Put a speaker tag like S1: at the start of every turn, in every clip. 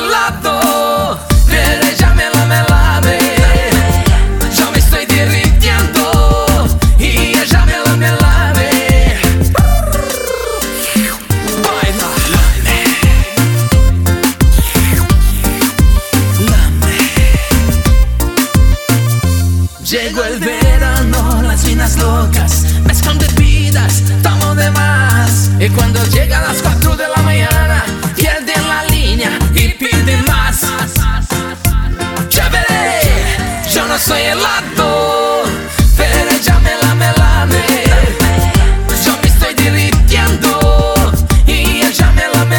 S1: helado, pero ella me lame. Yo me estoy derritiendo y ella me lame. Baila, lame. Llegó el verano, las finas locas mezclan bebidas, tomo de más. Y cuando llega a las 4 de la mañana, pierden la línea y piden más. Chévere, yo no soy helado, pero ella me lame. Yo me estoy derritiendo y ella me lame.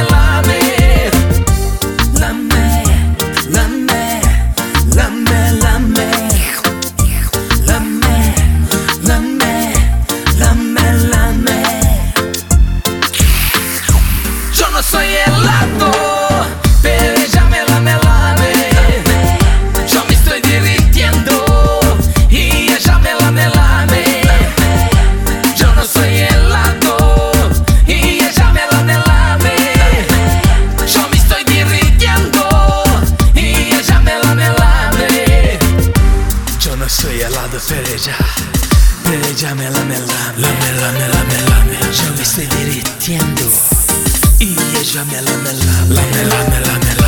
S1: Lame, lame, lame, lame. Lame, lame, lame, lame. Yo no soy helado, pero ella me lame. Yo me estoy derritiendo y ella me lame. Yo no soy helado y ella me lame. Yo me estoy derritiendo y ella me lame. Yo no soy helado, pero ella me lame. Yo me estoy derritiendo y ella me lame.